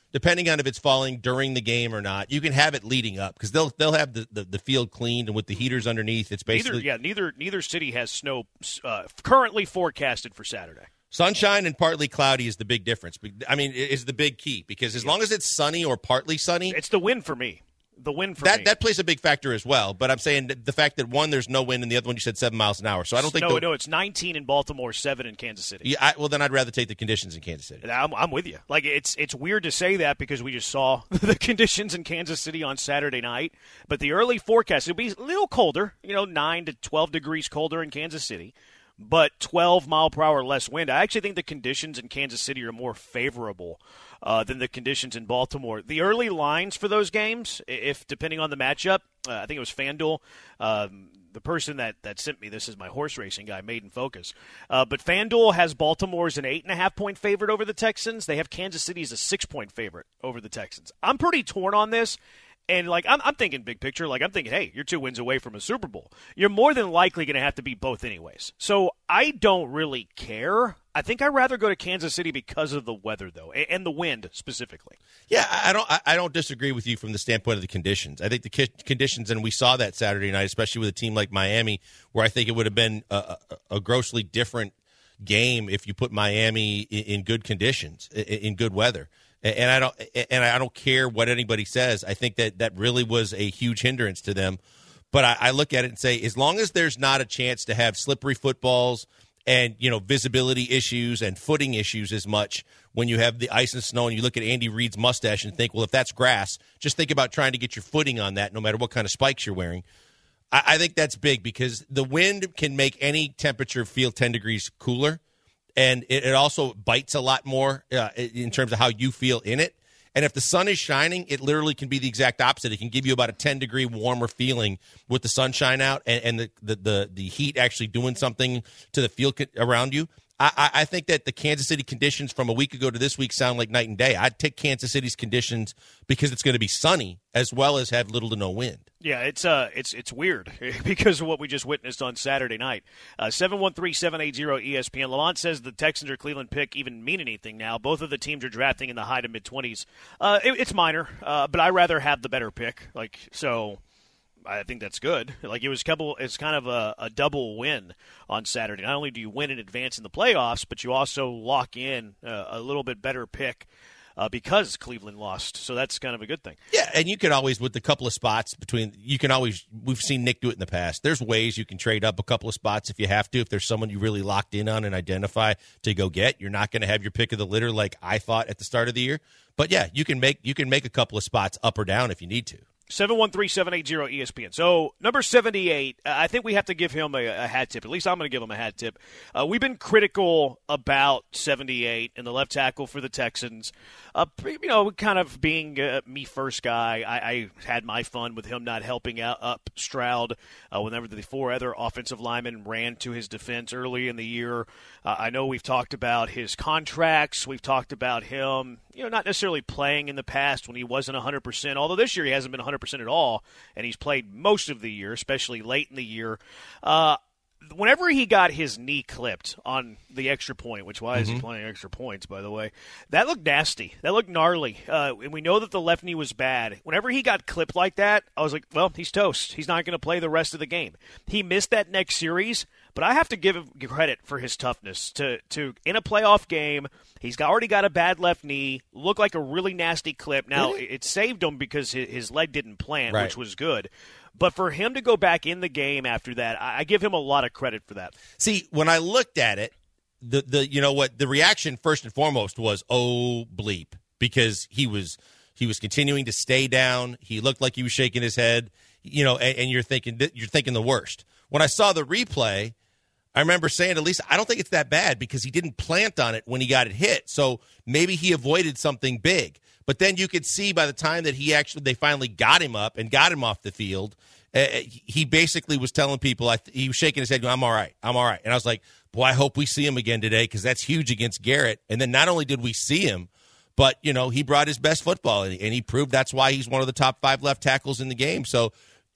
depending on if it's falling during the game or not. You can have it leading up because they'll they'll have the, the, the field cleaned and with the heaters underneath. It's basically neither, yeah. Neither neither city has snow uh, currently forecasted for Saturday. Sunshine and partly cloudy is the big difference. I mean, is the big key because as long as it's sunny or partly sunny, it's the win for me. The wind for that me. that plays a big factor as well. But I'm saying the fact that one, there's no wind, and the other one you said seven miles an hour. So I don't think no, the, no, it's nineteen in Baltimore, seven in Kansas City. Yeah, I, well then I'd rather take the conditions in Kansas City. I'm, I'm with you. Like it's it's weird to say that because we just saw the conditions in Kansas City on Saturday night. But the early forecast, it'll be a little colder, you know, nine to twelve degrees colder in Kansas City, but twelve mile per hour less wind. I actually think the conditions in Kansas City are more favorable Uh, than the conditions in Baltimore. The early lines for those games, if depending on the matchup, uh, I think it was FanDuel, um, the person that, that sent me this is my horse racing guy, Maiden Focus. Uh, but FanDuel has Baltimore as an eight and a half point favorite over the Texans. They have Kansas City as a six point favorite over the Texans. I'm pretty torn on this. And, like, I'm, I'm thinking big picture. Like, I'm thinking, hey, you're two wins away from a Super Bowl. You're more than likely going to have to beat both anyways. So I don't really care. I think I'd rather go to Kansas City because of the weather, though, and the wind specifically. Yeah, I don't I don't disagree with you from the standpoint of the conditions. I think the conditions, and we saw that Saturday night, especially with a team like Miami, where I think it would have been a, a, a grossly different game if you put Miami in, in good conditions, in, in good weather. And I don't, and I don't care what anybody says. I think that that really was a huge hindrance to them. But I, I look at it and say, as long as there's not a chance to have slippery footballs and, you know, visibility issues and footing issues as much when you have the ice and snow, and you look at Andy Reid's mustache and think, well, if that's grass, just think about trying to get your footing on that, no matter what kind of spikes you're wearing. I, I think that's big because the wind can make any temperature feel ten degrees cooler. And it, it also bites a lot more uh, in terms of how you feel in it. And if the sun is shining, it literally can be the exact opposite. It can give you about a ten-degree warmer feeling with the sunshine out and, and the, the, the, the heat actually doing something to the field around you. I, I think that the Kansas City conditions from a week ago to this week sound like night and day. I'd take Kansas City's conditions because it's going to be sunny as well as have little to no wind. Yeah, it's uh, it's it's weird because of what we just witnessed on Saturday night. Uh, seven one three, seven eight zero, E S P N. Lamont says the Texans or Cleveland pick even mean anything now. Both of the teams are drafting in the high to mid-twenties. Uh, it, it's minor, uh, but I rather have the better pick. Like so. I think that's good. Like it was couple, it's kind of a, a double win on Saturday. Not only do you win in advance in the playoffs, but you also lock in uh, a little bit better pick uh, because Cleveland lost. So that's kind of a good thing. Yeah, and you can always, with a couple of spots between, you can always, we've seen Nick do it in the past. There's ways you can trade up a couple of spots if you have to, if there's someone you really locked in on and identify to go get. You're not going to have your pick of the litter like I thought at the start of the year. But yeah, you can make you can make a couple of spots up or down if you need to. seven one three, seven eight zero, E S P N. So, number seventy-eight, uh, I think we have to give him a, a hat tip. At least I'm going to give him a hat tip. Uh, we've been critical about seventy-eight and the left tackle for the Texans. Uh, you know, kind of being a me-first guy, I, I had my fun with him not helping out up Stroud uh, whenever the four other offensive linemen ran to his defense early in the year. Uh, I know we've talked about his contracts. We've talked about him, you know, not necessarily playing in the past when he wasn't one hundred percent, although this year he hasn't been one hundred percent at all, and he's played most of the year, especially late in the year. Uh, whenever he got his knee clipped on the extra point, which why mm-hmm. is he playing extra points, by the way, that looked nasty. That looked gnarly. Uh, and we know that the left knee was bad. Whenever he got clipped like that, I was like, well, he's toast. He's not going to play the rest of the game. He missed that next series, but I have to give him credit for his toughness to, to in a playoff game. He's got, already got a bad left knee, looked like a really nasty clip. Now, really? it, it saved him because his, his leg didn't plant, right. which was good. But for him to go back in the game after that, I, I give him a lot of credit for that. See, when I looked at it, the the you know what, the reaction first and foremost was, oh, bleep, because he was he was continuing to stay down. He looked like he was shaking his head, you know, and, and you're thinking you're thinking the worst. When I saw the replay, I remember saying, at least, I don't think it's that bad because he didn't plant on it when he got it hit. So maybe he avoided something big. But then you could see by the time that he actually, they finally got him up and got him off the field, uh, he basically was telling people, I th- he was shaking his head going, I'm all right, I'm all right. And I was like, boy, I hope we see him again today because that's huge against Garrett. And then not only did we see him, but, you know, he brought his best football and he, and he proved that's why he's one of the top five left tackles in the game. So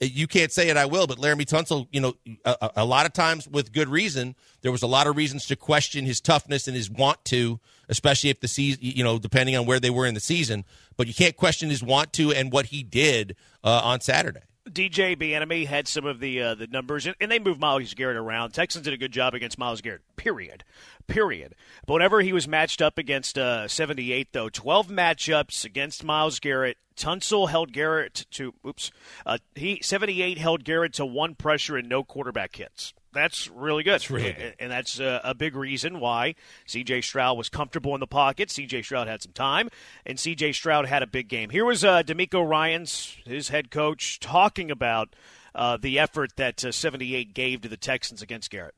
you can't say it, I will, but Laramie Tunsil, you know, a, a lot of times with good reason, there was a lot of reasons to question his toughness and his want to, especially if the season, you know, depending on where they were in the season. But you can't question his want to and what he did uh, on Saturday. D J Bieniemy had some of the uh, the numbers, and, and they moved Myles Garrett around. Texans did a good job against Myles Garrett, period. Period. But whenever he was matched up against uh, seventy-eight, though, twelve matchups against Myles Garrett, Tunsil held Garrett to, oops, uh, he seventy-eight held Garrett to one pressure and no quarterback hits. That's really good. That's really good. And that's a, a big reason why C J Stroud was comfortable in the pocket. C J Stroud had some time, and C J Stroud had a big game. Here was uh, DeMeco Ryans, his head coach, talking about uh, the effort that uh, seventy-eight gave to the Texans against Garrett.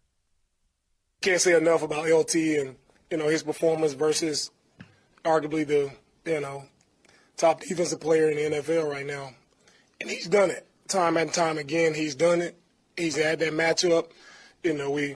Can't say enough about L T and, you know, his performance versus arguably the, you know, top defensive player in the N F L right now. And he's done it. Time and time again, he's done it. He's had that matchup. You know, we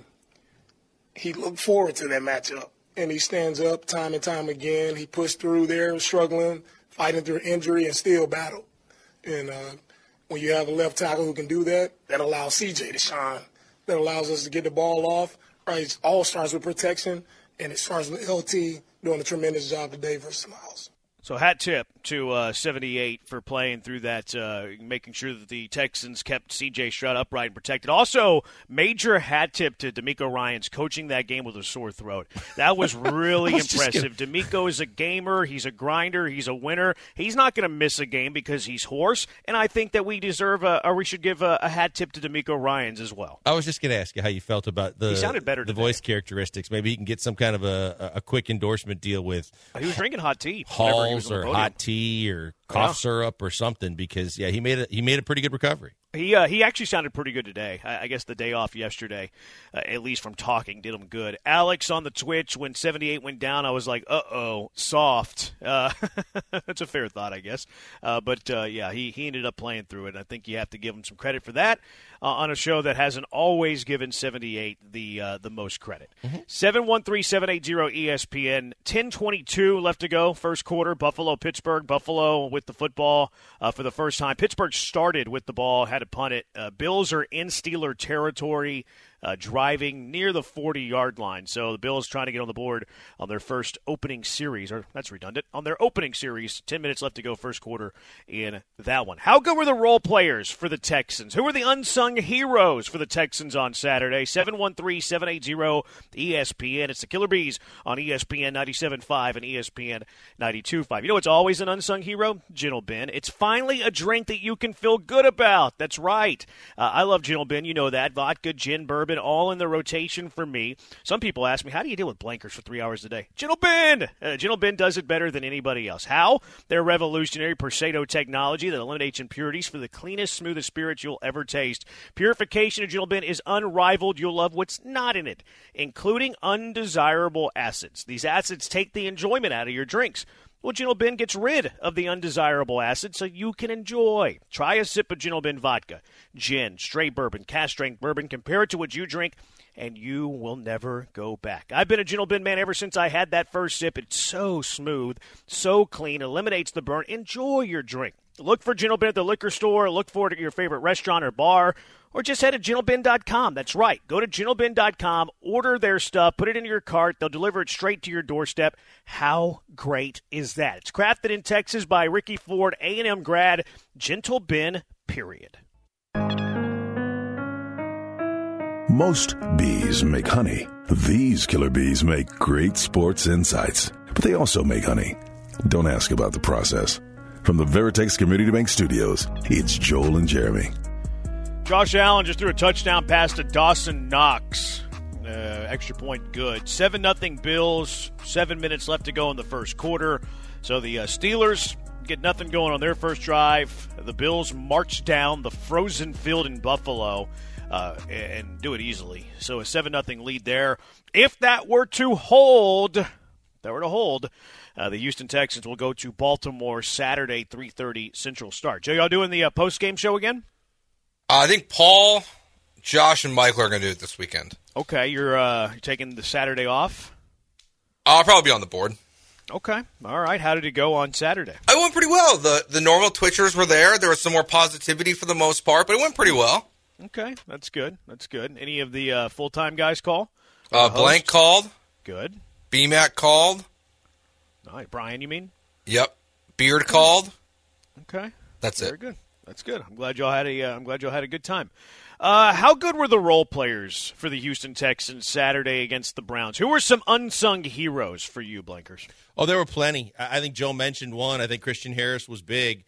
he looked forward to that matchup. And he stands up time and time again. He pushed through there, struggling, fighting through injury, and still battled. And uh, when you have a left tackle who can do that, that allows C J to shine. That allows us to get the ball off. Right? It all starts with protection, and it starts with L T doing a tremendous job today versus Myles. So hat tip to uh, seventy-eight for playing through that, uh, making sure that the Texans kept C J Stroud upright and protected. Also, major hat tip to DeMeco Ryans coaching that game with a sore throat. That was really was impressive. DeMeco is a gamer. He's a grinder. He's a winner. He's not going to miss a game because he's hoarse, and I think that we deserve a, or we should give a, a hat tip to DeMeco Ryans as well. I was just going to ask you how you felt about the, he sounded better the today. voice characteristics. Maybe he can get some kind of a, a quick endorsement deal with He was drinking hot tea. Halls or hot tea or cough yeah. syrup or something because yeah he made a he made a pretty good recovery. He uh, he actually sounded pretty good today. I, I guess the day off yesterday, uh, at least from talking, did him good. Alex on the Twitch, when seventy-eight went down, I was like, uh-oh, soft. Uh, that's a fair thought, I guess. Uh, but, uh, yeah, he, he ended up playing through it. I think you have to give him some credit for that uh, on a show that hasn't always given seventy-eight the uh, the most credit. Mm-hmm. seven one three, seven eight zero, E S P N. ten twenty-two left to go, first quarter. Buffalo, Pittsburgh. Buffalo with the football uh, for the first time. Pittsburgh started with the ball, had to punt it. Uh, Bills are in Steeler territory, uh, driving near the forty-yard line. So the Bills trying to get on the board on their first opening series, or that's redundant, on their opening series. ten minutes left to go, first quarter in that one. How good were the role players for the Texans? Who were the unsung heroes for the Texans on Saturday? seven one three, seven eight zero, E S P N. It's the Killer Bees on E S P N ninety-seven point five and E S P N ninety-two point five. You know what's always an unsung hero? Gentle Ben. It's finally a drink that you can feel good about. That's right. Uh, I love Gentle Ben. You know that. Vodka, gin, bourbon, all in the rotation for me. Some people ask me, how do you deal with blankers for three hours a day? Gentle Ben! Uh, Gentle Ben does it better than anybody else. How? Their revolutionary Persado technology that eliminates impurities for the cleanest, smoothest spirits you'll ever taste. Purification of Gentle Ben is unrivaled. You'll love what's not in it, including undesirable acids. These acids take the enjoyment out of your drinks. Well, Gentle Ben gets rid of the undesirable acid so you can enjoy. Try a sip of Gentle Ben vodka, gin, straight bourbon, cask strength bourbon. Compare it to what you drink, and you will never go back. I've been a Gentle Ben man ever since I had that first sip. It's so smooth, so clean, eliminates the burn. Enjoy your drink. Look for Gentle Ben at the liquor store. Look for it at your favorite restaurant or bar. Or just head to gentle ben dot com. That's right. Go to gentle ben dot com, order their stuff, put it in your cart. They'll deliver it straight to your doorstep. How great is that? It's crafted in Texas by Ricky Ford, A and M grad. Gentle Ben, period. Most bees make honey. These killer bees make great sports insights. But they also make honey. Don't ask about the process. From the Veritex Community Bank Studios, it's Joel and Jeremy. Josh Allen just threw a touchdown pass to Dawson Knox. Uh, extra point good. seven nothing Bills. Seven minutes left to go in the first quarter. So the uh, Steelers get nothing going on their first drive. The Bills march down the frozen field in Buffalo uh, and do it easily. So a seven nothing lead there. If that were to hold, if that were to hold, uh, the Houston Texans will go to Baltimore Saturday, three thirty Central start. Joe, y'all doing the uh, post-game show again? Uh, I think Paul, Josh, and Michael are going to do it this weekend. Okay, you're uh, taking the Saturday off? I'll probably be on the board. Okay. All right. How did it go on Saturday? I went pretty well. The the normal Twitchers were there. There was some more positivity for the most part, but it went pretty well. Okay. That's good. That's good. Any of the uh, full-time guys call? Uh, Blank called. Good. B Mac called. All right. Brian, you mean? Yep. Beard called. Okay. That's Very it. good. That's good. I'm glad y'all had a. Uh, I'm glad y'all had a good time. Uh, how good were the role players for the Houston Texans Saturday against the Browns? Who were some unsung heroes for you, Blankers? Oh, there were plenty. I think Joe mentioned one. I think Christian Harris was big.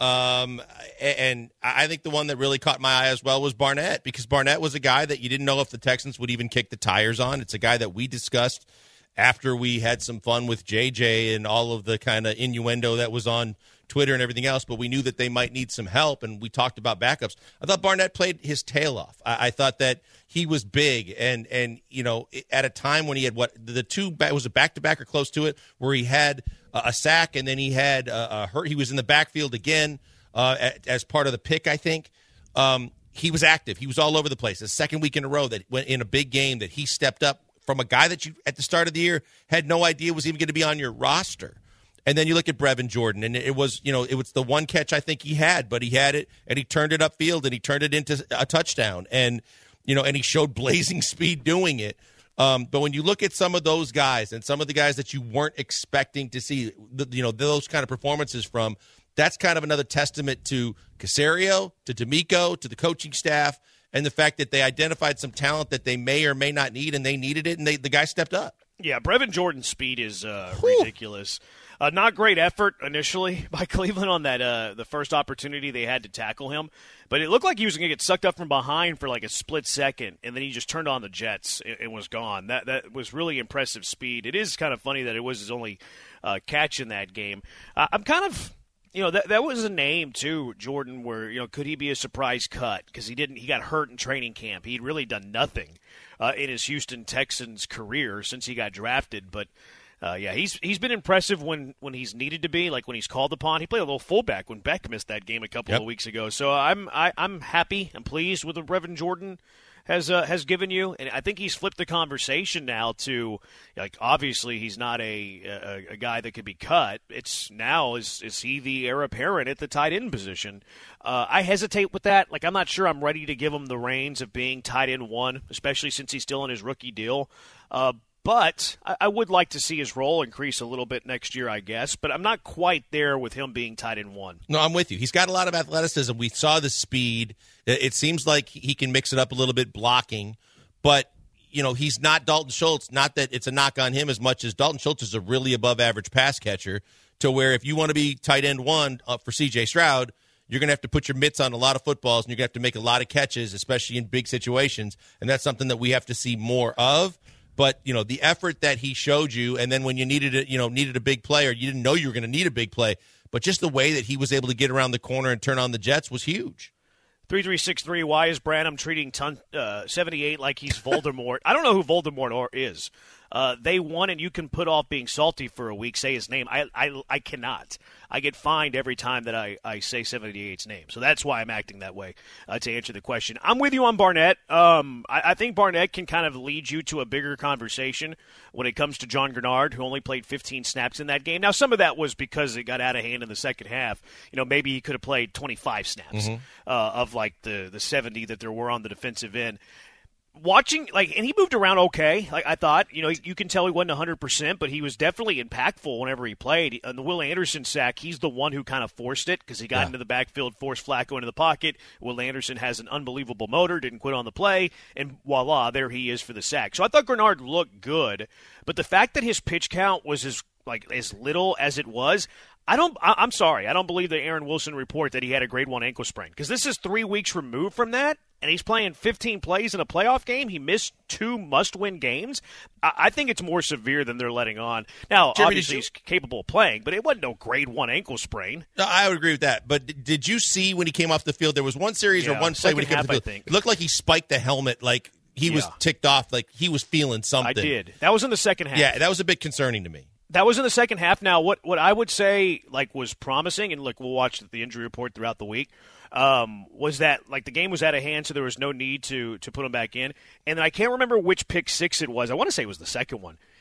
Um, and I think the one that really caught my eye as well was Barnett, because Barnett was a guy that you didn't know if the Texans would even kick the tires on. It's a guy that we discussed after we had some fun with J J and all of the kind of innuendo that was on Twitter and everything else, but we knew that they might need some help, and we talked about backups. I thought Barnett played his tail off. I, I thought that he was big, and, and you know, at a time when he had what the two it was a back-to-back or close to it, where he had a, a sack, and then he had a, a hurt. He was in the backfield again uh, as part of the pick, I think. Um, he was active. He was all over the place. The second week in a row that went in a big game that he stepped up from a guy that you at the start of the year had no idea was even going to be on your roster. And then you look at Brevin Jordan, and it was, you know, it was the one catch I think he had, but he had it, and he turned it upfield, and he turned it into a touchdown, and you know, and he showed blazing speed doing it. Um, but when you look at some of those guys and some of the guys that you weren't expecting to see, you know, those kind of performances from, that's kind of another testament to Caserio, to D'Amico, to the coaching staff, and the fact that they identified some talent that they may or may not need, and they needed it, and they, the guy stepped up. Yeah, Brevin Jordan's speed is uh, ridiculous. Uh, not great effort initially by Cleveland on that uh, the first opportunity they had to tackle him, but it looked like he was going to get sucked up from behind for like a split second, and then he just turned on the jets and, and was gone. That that was really impressive speed. It is kind of funny that it was his only uh, catch in that game. Uh, I'm kind of. You know, that that was a name, too, Jordan, where, you know, could he be a surprise cut? Because he didn't, he got hurt in training camp. He'd really done nothing uh, in his Houston Texans career since he got drafted. But, uh, yeah, he's he's been impressive when, when he's needed to be, like when he's called upon. He played a little fullback when Beck missed that game a couple Yep. of weeks ago. So I'm I, I'm happy. I'm pleased with what Brevin Jordan has uh, has given you, and I think he's flipped the conversation now to, like, obviously he's not a a, a guy that could be cut. It's now is is he the heir apparent at the tight end position? Uh, I hesitate with that. Like, I'm not sure I'm ready to give him the reins of being tight end one, especially since he's still in his rookie deal. Uh, But I, I would like to see his role increase a little bit next year, I guess. But I'm not quite there with him being tight end one. No, I'm with you. He's got a lot of athleticism. We saw the speed. It seems like he can mix it up a little bit blocking. But, you know, he's not Dalton Schultz. Not that it's a knock on him as much as Dalton Schultz is a really above-average pass catcher, to where if you want to be tight end one uh, for C J Stroud, you're going to have to put your mitts on a lot of footballs, and you're going to have to make a lot of catches, especially in big situations. And that's something that we have to see more of. But, you know, the effort that he showed you, and then when you needed a, you know, needed a big play, or you didn't know you were going to need a big play, but just the way that he was able to get around the corner and turn on the Jets was huge. three three six three, why is Branham treating ton, uh, seventy-eight like he's Voldemort? I don't know who Voldemort is. Uh, they won, and you can put off being salty for a week, say his name. I I, I cannot. I get fined every time that I, I say seventy-eight's name. So that's why I'm acting that way, uh, to answer the question. I'm with you on Barnett. Um, I, I think Barnett can kind of lead you to a bigger conversation when it comes to John Grenard, who only played fifteen snaps in that game. Now, some of that was because it got out of hand in the second half. You know, maybe he could have played twenty-five snaps mm-hmm. uh, of, like, the, the seventy that there were on the defensive end. Watching, like, and he moved around okay. Like, I thought, you know, you can tell he wasn't one hundred percent, but he was definitely impactful whenever he played. On the Will Anderson sack, he's the one who kind of forced it because he got yeah. into the backfield, forced Flacco into the pocket. Will Anderson has an unbelievable motor, didn't quit on the play, and voila, there he is for the sack. So I thought Grenard looked good, but the fact that his pitch count was as, like, as little as it was, I don't. I, I'm sorry. I don't believe the Aaron Wilson report that he had a grade one ankle sprain, because this is three weeks removed from that, and he's playing fifteen plays in a playoff game. He missed two must-win games. I, I think it's more severe than they're letting on. Now, Jeremy, obviously, he's capable of playing, but it wasn't no grade one ankle sprain. No, I would agree with that. But d- did you see when he came off the field? There was one series yeah, or one play when he came half, off the field. I think. It looked like he spiked the helmet, like he yeah. was ticked off, like he was feeling something. I did. That was in the second half. Yeah, that was a bit concerning to me. That was in the second half. Now, what, what I would say like was promising, and look, we'll watch the injury report throughout the week, um, was that like the game was out of hand, so there was no need to to put him back in. And then I can't remember which pick six it was. I want to say it was the second one.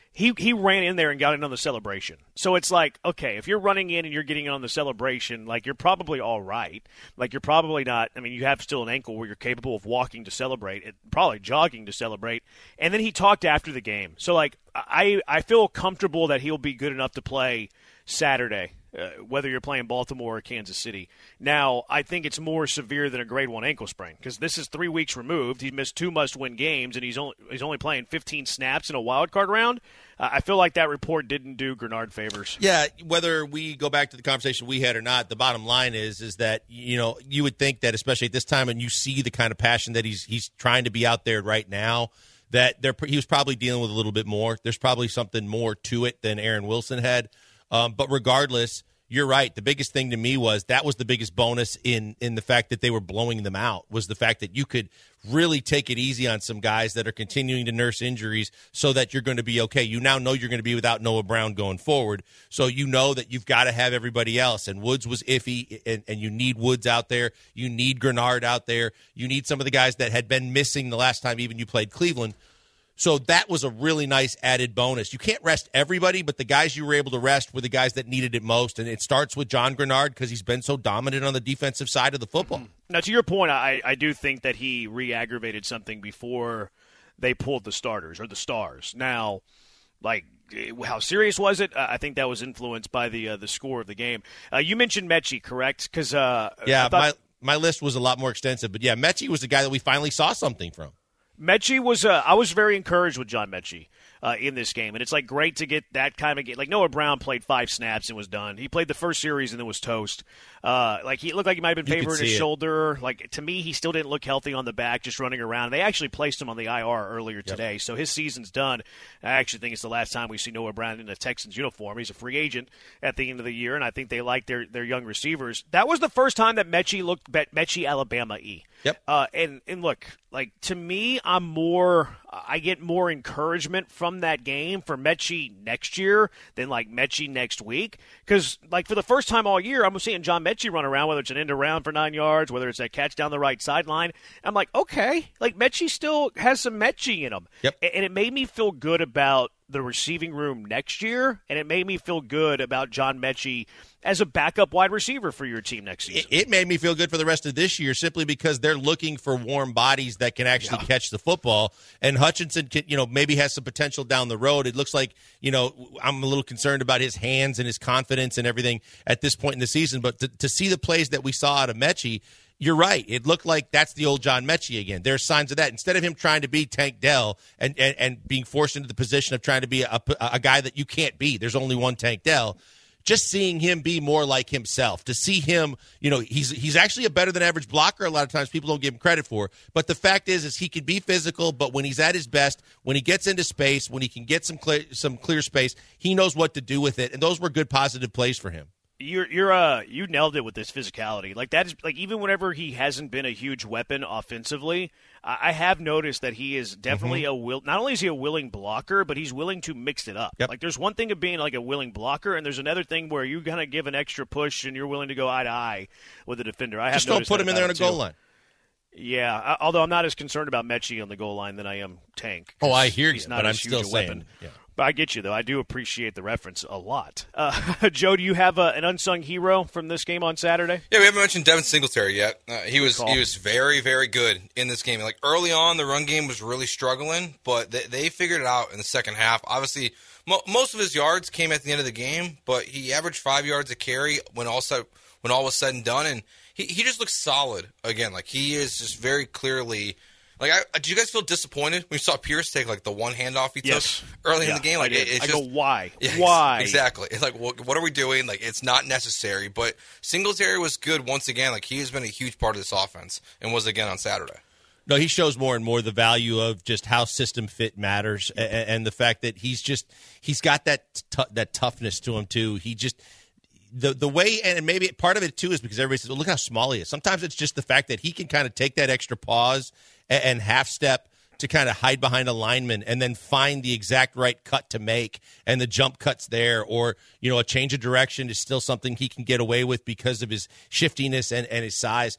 He he ran in there and got in on the celebration. So it's like, okay, if you're running in and you're getting in on the celebration, like you're probably all right. Like you're probably not, I mean, you have still an ankle where you're capable of walking to celebrate, and probably jogging to celebrate. And then he talked after the game. So like I, I feel comfortable that he'll be good enough to play Saturday. Uh, whether you're playing Baltimore or Kansas City. Now, I think it's more severe than a grade one ankle sprain because this is three weeks removed. He missed two must-win games, and he's only he's only playing fifteen snaps in a wild card round. Uh, I feel like that report didn't do Grenard favors. Yeah, whether we go back to the conversation we had or not, the bottom line is is that you know you would think that especially at this time, and you see the kind of passion that he's he's trying to be out there right now, that there he was probably dealing with a little bit more. There's probably something more to it than Aaron Wilson had. Um, but regardless, you're right. The biggest thing to me was that was the biggest bonus in in the fact that they were blowing them out was the fact that you could really take it easy on some guys that are continuing to nurse injuries so that you're going to be okay. You now know you're going to be without Noah Brown going forward. So you know that you've got to have everybody else. And Woods was iffy, and, and you need Woods out there. You need Grenard out there. You need some of the guys that had been missing the last time even you played Cleveland. So that was a really nice added bonus. You can't rest everybody, but the guys you were able to rest were the guys that needed it most. And it starts with John Grenard because he's been so dominant on the defensive side of the football. Now, to your point, I, I do think that he re-aggravated something before they pulled the starters or the stars. Now, like, how serious was it? I think that was influenced by the uh, the score of the game. Uh, you mentioned Mechie, correct? Because uh, yeah, thought- my, my list was a lot more extensive. But, yeah, Mechie was the guy that we finally saw something from. Mechie was uh, – I was very encouraged with John Mechie uh, in this game. And it's, like, great to get that kind of game. Like, Noah Brown played five snaps and was done. He played the first series and then was toast. Uh, like, he looked like he might have been favoring his shoulder. Like, to me, he still didn't look healthy on the back, just running around. They actually placed him on the I R earlier yep. today. So his season's done. I actually think it's the last time we see Noah Brown in a Texans uniform. He's a free agent at the end of the year, and I think they like their, their young receivers. That was the first time that Mechie looked Mechie Alabama-y. Yep. Uh, and, and look, like, to me, I'm more – I get more encouragement from that game for Mechie next year than, like, Mechie next week. Because, like, for the first time all year, I'm seeing John Mechie run around, whether it's an end around for nine yards, whether it's a catch down the right sideline. I'm like, okay, like, Mechie still has some Mechie in him. Yep. And it made me feel good about the receiving room next year, and it made me feel good about John Mechie as a backup wide receiver for your team next season. It, it made me feel good for the rest of this year simply because they're looking for warm bodies that can actually yeah. catch the football. And Hutchinson, can, you know, maybe has some potential down the road. It looks like, you know, I'm a little concerned about his hands and his confidence and everything at this point in the season. But to, to see the plays that we saw out of Mechie, you're right. It looked like that's the old John Mechie again. There's signs of that. Instead of him trying to be Tank Dell and, and, and being forced into the position of trying to be a, a guy that you can't be, there's only one Tank Dell. Just seeing him be more like himself, to see him, you know, he's he's actually a better than average blocker. A lot of times people don't give him credit for. But the fact is, is he can be physical, but when he's at his best, when he gets into space, when he can get some clear, some clear space, he knows what to do with it. And those were good positive plays for him. You're you're uh you nailed it with this physicality. Like that is like even whenever he hasn't been a huge weapon offensively, I have noticed that he is definitely mm-hmm. a will. Not only is he a willing blocker, but he's willing to mix it up. Yep. Like there's one thing of being like a willing blocker, and there's another thing where you kind of give an extra push and you're willing to go eye to eye with the defender. I have just don't put him in there on a goal line. Yeah, I, although I'm not as concerned about Mechie on the goal line than I am Tank. Oh, I hear you, not but I'm huge still a saying. Weapon. Yeah. But I get you, though. I do appreciate the reference a lot. Uh, Joe, do you have uh, an unsung hero from this game on Saturday? Yeah, we haven't mentioned Devin Singletary yet. Uh, he was Call. he was very, very good in this game. Like early on, the run game was really struggling, but they, they figured it out in the second half. Obviously, mo- most of his yards came at the end of the game, but he averaged five yards a carry when all said, when all was said and done, and he, he just looks solid again. Like he is just very clearly. Like, I, did you guys feel disappointed when you saw Pierce take, like, the one handoff he yes. took early yeah, in the game? Like, I, it, it's I just, go, why? Yeah, why? Exactly. It's like, what, what are we doing? Like, it's not necessary. But Singletary was good once again. Like, he has been a huge part of this offense and was again on Saturday. No, he shows more and more the value of just how system fit matters and, and the fact that he's just – he's got that t- that toughness to him, too. He just – The the way, and maybe part of it, too, is because everybody says, well, look how small he is. Sometimes it's just the fact that he can kind of take that extra pause and, and half step to kind of hide behind a lineman and then find the exact right cut to make, and the jump cuts there, or, you know, a change of direction is still something he can get away with because of his shiftiness and, and his size.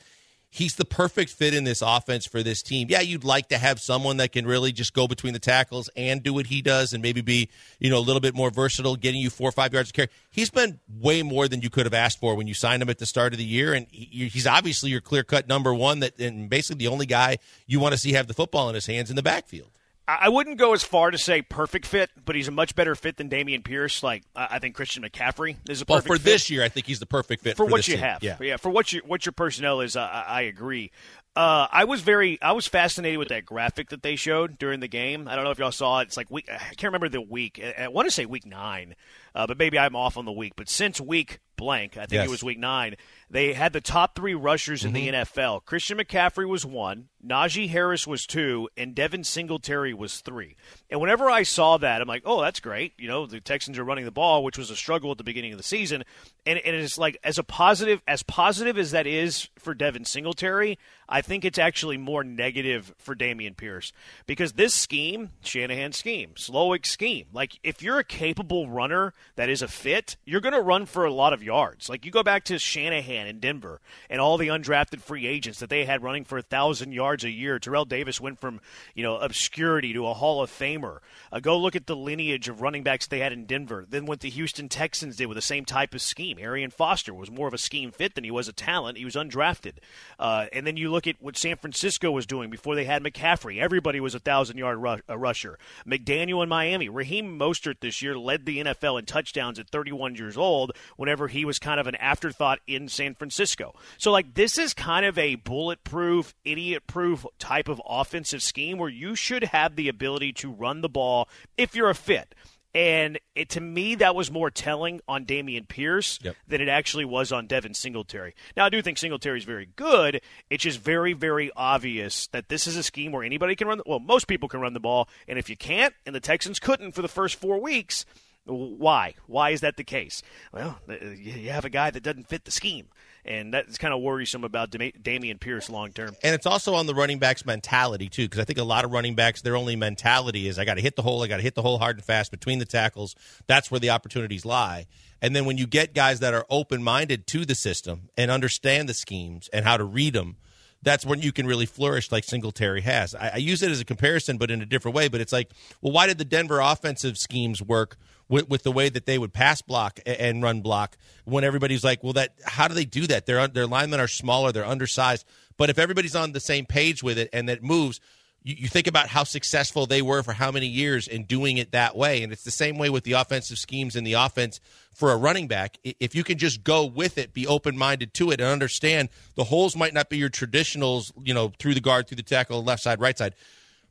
he's the perfect fit in this offense for this team. Yeah, you'd like to have someone that can really just go between the tackles and do what he does and maybe be, you know, a little bit more versatile, getting you four or five yards of carry. He's been way more than you could have asked for when you signed him at the start of the year, and he, he's obviously your clear-cut number one that, and basically the only guy you want to see have the football in his hands in the backfield. I wouldn't go as far to say perfect fit, but he's a much better fit than Dameon Pierce. Like I think Christian McCaffrey is a perfect well, for fit. this year, I think he's the perfect fit for, for what this you team. have. Yeah. yeah, for what your what your personnel is. I, I agree. Uh, I was very, I was fascinated with that graphic that they showed during the game. I don't know if y'all saw it. It's like week, I can't remember the week. I, I want to say week nine, uh, but maybe I'm off on the week. But since week blank, I think yes. it was week nine, they had the top three rushers in mm-hmm. the N F L. Christian McCaffrey was one, Najee Harris was two, and Devin Singletary was three. And whenever I saw that, I'm like, oh, that's great. You know, the Texans are running the ball, which was a struggle at the beginning of the season. And, and it's like, as a positive, as positive as that is for Devin Singletary, I think it's actually more negative for Dameon Pierce because this scheme, Shanahan's scheme, Slowick's scheme, like if you're a capable runner that is a fit, you're going to run for a lot of yards. Like you go back to Shanahan in Denver and all the undrafted free agents that they had running for a thousand yards a year. Terrell Davis went from, you know, obscurity to a Hall of Famer. Uh, go look at the lineage of running backs they had in Denver. Then what the Houston Texans did with the same type of scheme. Arian Foster was more of a scheme fit than he was a talent. He was undrafted. Uh, and then you look at what San Francisco was doing before they had McCaffrey. Everybody was a thousand-yard rush, a rusher. McDaniel in Miami. Raheem Mostert this year led the N F L in touchdowns at thirty-one years old whenever he was kind of an afterthought in San Francisco. So, like, this is kind of a bulletproof, idiot-proof type of offensive scheme where you should have the ability to run the ball if you're a fit. And it, to me, that was more telling on Dameon Pierce yep. than it actually was on Devin Singletary. Now, I do think Singletary is very good. It's just very, very obvious that this is a scheme where anybody can run the, well, most people can run the ball. And if you can't, and the Texans couldn't for the first four weeks, why? Why is that the case? Well, you have a guy that doesn't fit the scheme. And that's kind of worrisome about Dam- Dameon Pierce long term. And it's also on the running back's mentality, too, because I think a lot of running backs, their only mentality is I got to hit the hole, I got to hit the hole hard and fast between the tackles. That's where the opportunities lie. And then when you get guys that are open-minded to the system and understand the schemes and how to read them, that's when you can really flourish like Singletary has. I, I use it as a comparison, but in a different way. But it's like, well, why did the Denver offensive schemes work with, with the way that they would pass block and run block when everybody's like, well, that how do they do that? Their their linemen are smaller, they're undersized. But if everybody's on the same page with it and it moves, you, you think about how successful they were for how many years in doing it that way. And it's the same way with the offensive schemes in the offense for a running back. If you can just go with it, be open-minded to it, and understand the holes might not be your traditionals, you know, through the guard, through the tackle, left side, right side.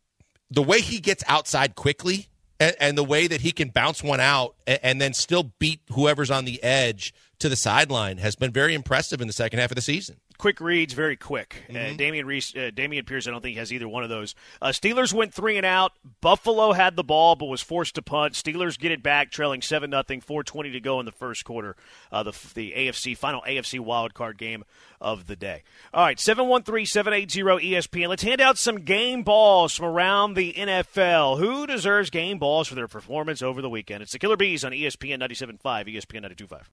The way he gets outside quickly and, and the way that he can bounce one out and, and then still beat whoever's on the edge to the sideline has been very impressive in the second half of the season. Quick reads, very quick. Mm-hmm. Uh, Dameon Reese, uh, Dameon Pierce, I don't think he has either one of those. Uh, Steelers went three and out. Buffalo had the ball but was forced to punt. Steelers get it back, trailing seven nothing, four twenty to go in the first quarter. Uh, the the A F C final A F C wildcard game of the day. All right, seven one three, seven eight zero, E S P N. Let's hand out some game balls from around the N F L. Who deserves game balls for their performance over the weekend? It's the Killer Bees on E S P N ninety-seven point five, E S P N ninety-two point five.